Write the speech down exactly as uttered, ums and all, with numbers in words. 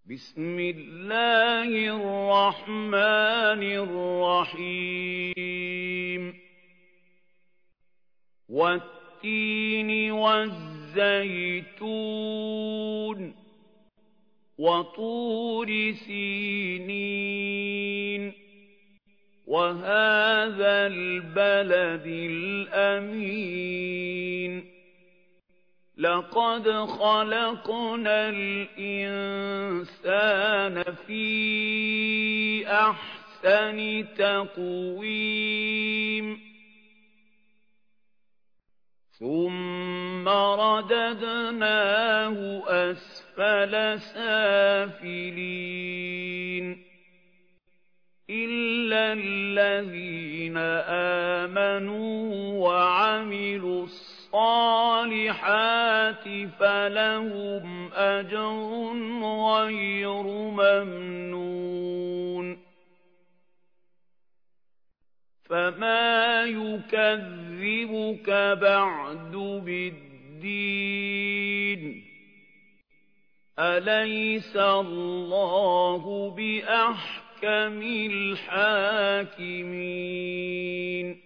بسم الله الرحمن الرحيم والتين والزيتون وطور سينين وهذا البلد الأمين لقد خلقنا الإنسان في أحسن تقويم ثم رددناه أسفل سافلين إلا الذين آمنوا وعملوا الصالحات فلهم أجر غير ممنون فما يكذبك بعد بالدين أليس الله بأحكم الحاكمين